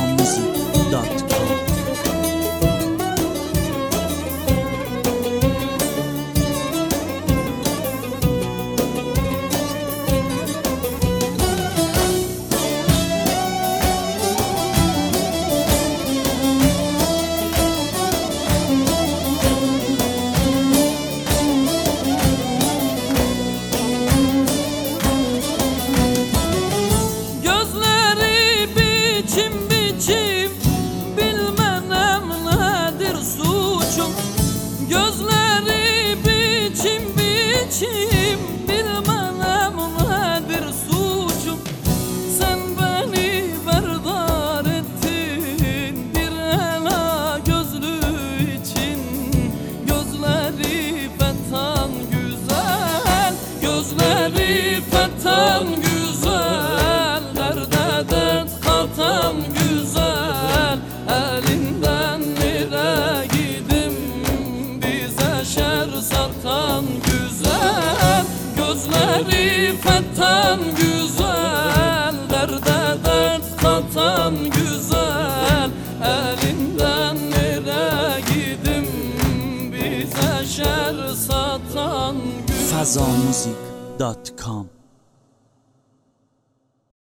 fazonmuzik.com. Gözleri biçim biçim bilmem nedir suçum. Sen beni berdar ettin bir ela gözlü için. Gözleri fethan güzel, gözleri fethan güzel, derde dert katan güzel. Elinden nere gidim bize şer satan güzel. Gözleri fethan güzel, derde dert katan güzel. Elinden nere gidim bize şer satan güzel. fazonmuzik.com